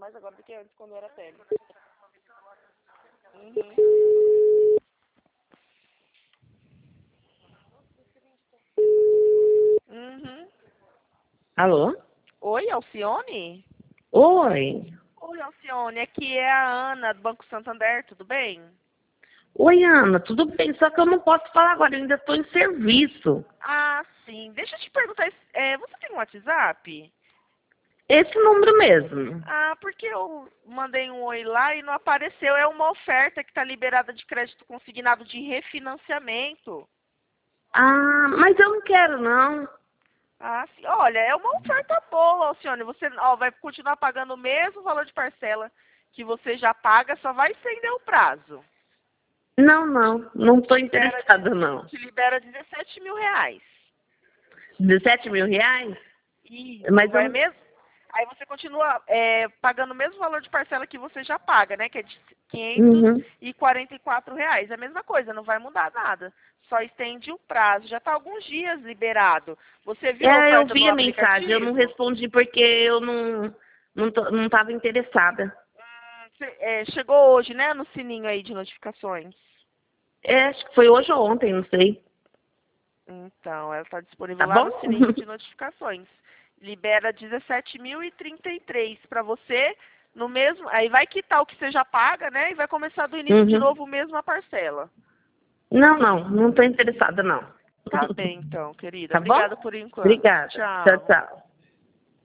mais agora do que antes, quando era tele. Uhum. Uhum. Alô? Oi, Alcione? Oi. Oi, Alcione, aqui é a Ana, do Banco Santander, tudo bem? Oi, Ana, tudo bem? Só que eu não posso falar agora, eu ainda estou em serviço. Ah, sim. Deixa eu te perguntar, você tem um WhatsApp? Esse número mesmo. Ah, porque eu mandei um oi lá e não apareceu. É uma oferta que está liberada de crédito consignado de refinanciamento. Ah, mas eu não quero, não. Ah, sim. Olha, é uma oferta boa, Alcione. Você vai continuar pagando o mesmo valor de parcela que você já paga, só vai estender o prazo. Não estou interessada, não. Te libera R$ 17.000. 17 mil reais? Isso, Mas eu vai não... mesmo? Aí você continua pagando o mesmo valor de parcela que você já paga, né? Que é de quinhentos Uhum. e quarenta e quatro reais. É a mesma coisa, não vai mudar nada. Só estende o prazo. Já está alguns dias liberado. Você viu a É, eu oferta vi no a mensagem, eu não aplicativo? respondi porque eu não estava interessada. Chegou hoje, né? No sininho aí de notificações. É, acho que foi hoje ou ontem, não sei. Então, ela está disponível Tá lá bom? no sininho de notificações. Libera 17.033 para você no mesmo. Aí vai quitar o que você já paga, né? E vai começar do início de Uhum. novo mesmo a parcela. Não estou interessada, não. Tá bem, então, querida. Tá bom? Obrigada por enquanto. Obrigada. Tchau, Tchau. tchau.